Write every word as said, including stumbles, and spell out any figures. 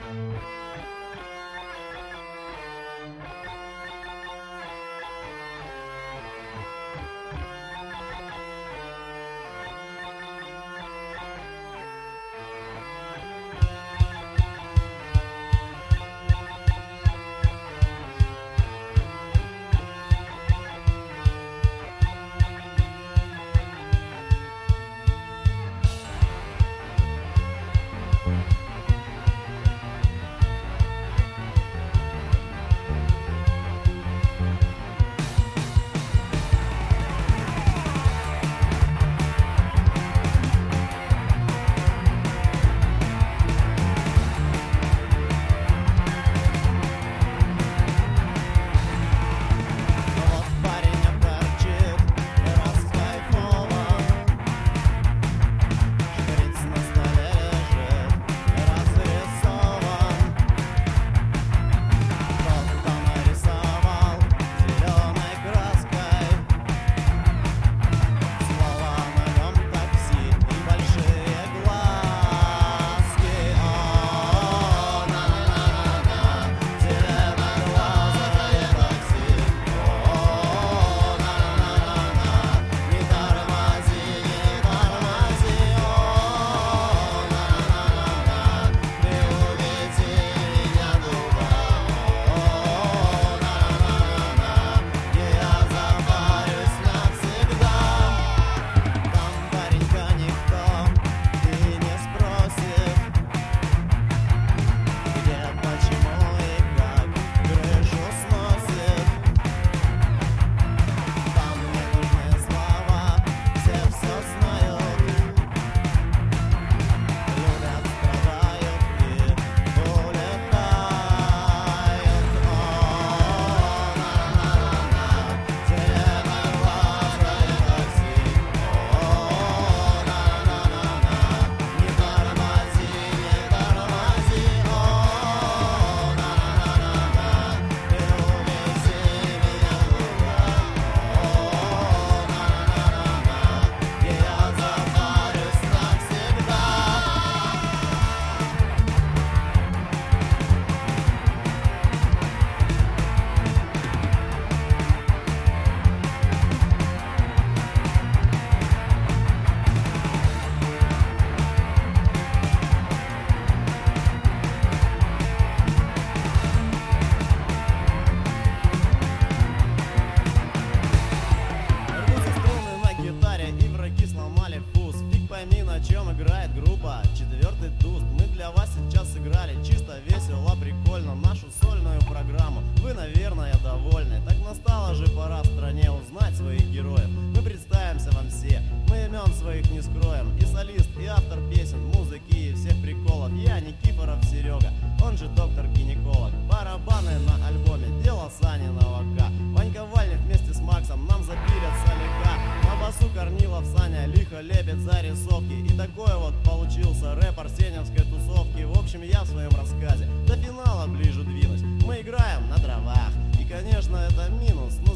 на чем играет группа Четвертый туст. Мы для вас сейчас сыграли чисто, весело, прикольно нашу сольную программу. Вы, наверное, довольны. Так настала же пора в стране узнать своих героев. Мы представимся вам все, мы имен своих не скроем. И солист, и автор песен, музыки и всех приколов. Я Никифоров Серега, он же доктор-гинеколог. Барабаны на альбоме, дело Саниного К. Ванька Вальник вместе с Максом нам запилят солика. На басу Корнилов Саня лихо лепит зарисовки. И такой вот получился рэп арсеньевской тусовки. В общем, я в своем рассказе до финала ближе двинусь. Мы играем на дровах, и, конечно, это минус.